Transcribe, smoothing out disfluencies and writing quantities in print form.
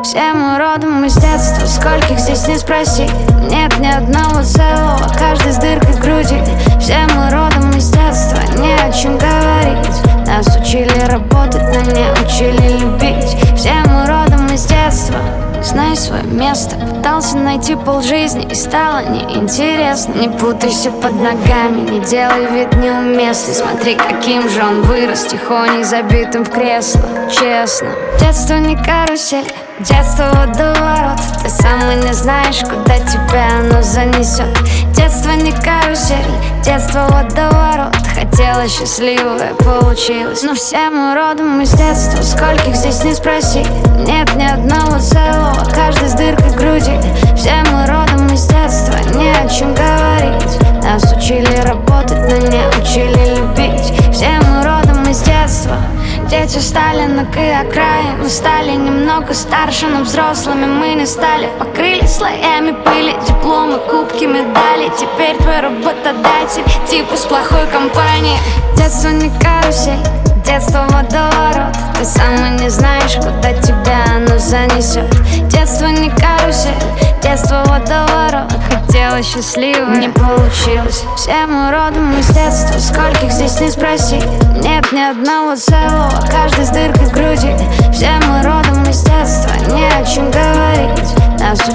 Все мы родом из детства, скольких здесь не спроси. Нет ни одного целого, каждый с дыркой в груди. Все мы родом из детства, не о чем говорить. Нас учили работать, но не учили любить. Все мы родом из детства. Знай свое место, пытался найти полжизни, и стало неинтересно. Не путайся под ногами, не делай вид неуместный. Смотри, каким же он вырос, тихоней забитым в кресло. Честно, детство не карусель, детство водоворот. Ты сам и не знаешь, куда тебя оно занесет. Детство не карусель, детство водоворот. Хотела счастливое, получилось. Но все мы родом из детства, скольких здесь не спроси. Нет ни одного целого, каждый с дыркой в груди. Все мы родом из детства, не о чем говорить. Нас учили работать, но не учили любить. Все мы родом из детства. Дети Сталинок и окраин. Мы стали немного старше, но взрослыми мы не стали. Покрыли слоями пыли, дипломы, кубки, медали. Теперь твой работодатель типа с плохой компании. Детство не карусель, детство водоворот. Ты сам и не знаешь, куда тебя оно занесет. Детство не карусель, детство водоворот. Хотела счастливо, не получилось. Все мы родом из детства, скольких здесь не спроси. Нет ни одного целого, каждый с дыркой в груди. Все мы родом из детства, не о чем говорить. Нас